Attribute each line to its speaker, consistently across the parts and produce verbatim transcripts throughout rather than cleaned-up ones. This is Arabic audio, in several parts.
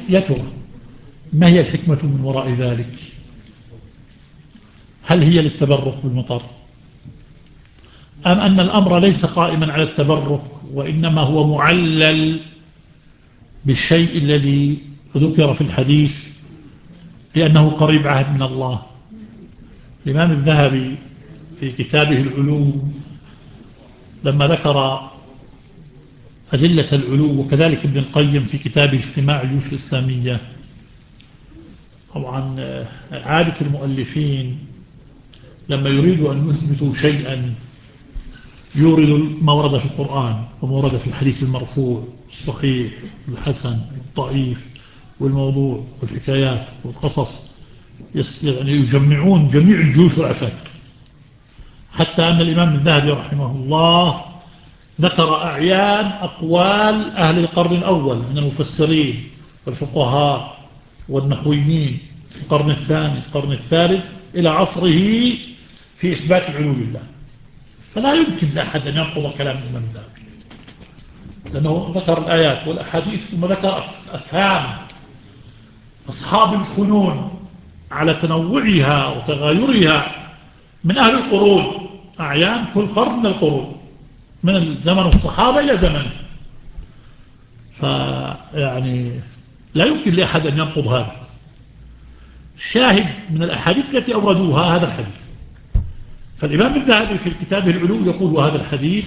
Speaker 1: يا ترى ما هي الحكمة من وراء ذلك؟ هل هي للتبرك بالمطر أم أن الأمر ليس قائما على التبرك وإنما هو معلل بالشيء الذي ذكر في الحديث لأنه قريب عهد من الله؟ الإمام الذهبي في كتابه العلوم لما ذكر أدلة العلو، وكذلك ابن القيم في كتابه اجتماع الجيوش الإسلامية، طبعا عادة المؤلفين لما يريدوا أن يثبتوا شيئا يوردوا ما ورد في القرآن وما ورد في الحديث المرفوع الصحيح الحسن الضعيف والموضوع والحكايات والقصص، يعني يجمعون جميع الجيوش والعساكر، حتى أن الإمام الذهبي رحمه الله ذكر أعيان أقوال أهل القرن الأول من المفسرين والفقهاء والنحويين في القرن الثاني القرن الثالث إلى عصره في إثبات العلو لله. فلا يمكن لأحد أن ينقض كلام الإمام الذهبي، لأنه ذكر الآيات والأحاديث ثم ذكر أفهام أصحاب الفنون على تنوعها وتغايرها من أهل القرون، أعيان كل قرن من القرون من زمن الصحابة إلى زمن. فيعني لا يمكن لأحد أن ينقض هذا. الشاهد من الأحاديث التي أوردوها هذا الحديث. فالإمام الذهبي في كتابه العلو يقول وهذا الحديث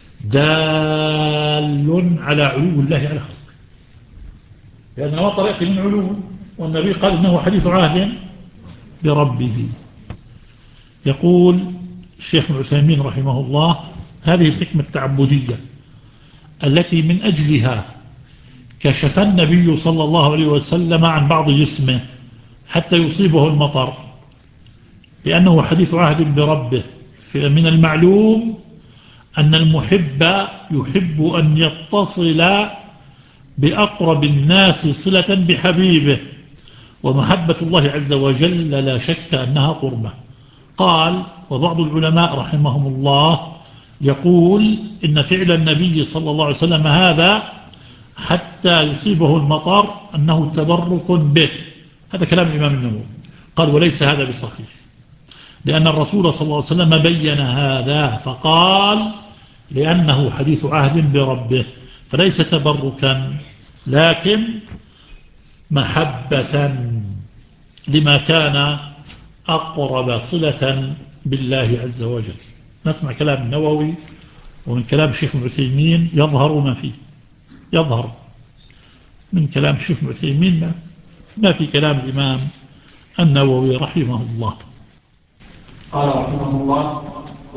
Speaker 1: دال على علو الله على خلقه، لأنه ما طريقة من علو، والنبي قال إنه حديث عهد بربه. يقول الشيخ ابن عثيمين رحمه الله هذه الحكمة التعبدية التي من أجلها كشف النبي صلى الله عليه وسلم عن بعض جسمه حتى يصيبه المطر، لأنه حديث عهد بربه. من المعلوم أن المحب يحب أن يتصل بأقرب الناس صلة بحبيبه، ومحبة الله عز وجل لا شك أنها قربة. قال وبعض العلماء رحمهم الله يقول إن فعل النبي صلى الله عليه وسلم هذا حتى يصيبه المطر أنه تبرك به. هذا كلام الإمام النووي. قال وليس هذا بصحيح، لأن الرسول صلى الله عليه وسلم بين هذا فقال لأنه حديث عهد بربه، فليس تبركا لكن محبة لما كان أقرب صلة بالله عز وجل. نسمع كلام النووي ومن كلام الشيخ ابن عثيمين يظهر ما فيه، يظهر من كلام الشيخ ابن عثيمين ما, ما في كلام الإمام النووي رحمه الله.
Speaker 2: قال رحمه الله